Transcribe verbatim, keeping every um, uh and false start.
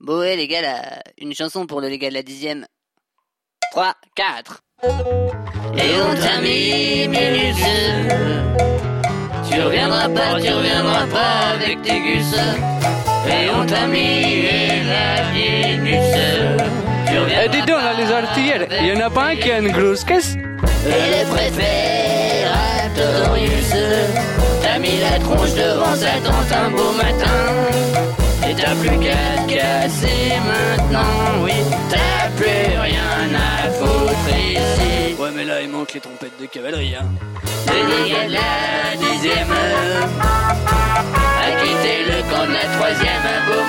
Bon ouais les gars là, une chanson pour le les gars de la dixième. trois, quatre. Et on t'a mis minus. Tu reviendras pas, tu reviendras pas avec tes gus. Et on t'a mis la minus. Eh dis donc là les artilleurs, il y en a pas un qui a une grosse caisse? Et le préfératorius. T'as mis la tronche devant sa tente un beau matin. Et t'as plus qu'à te casser maintenant, oui. T'as plus rien à foutre ici. Ouais mais là il manque les trompettes de cavalerie hein. Le gars de la dixième a quitté le camp de la troisième.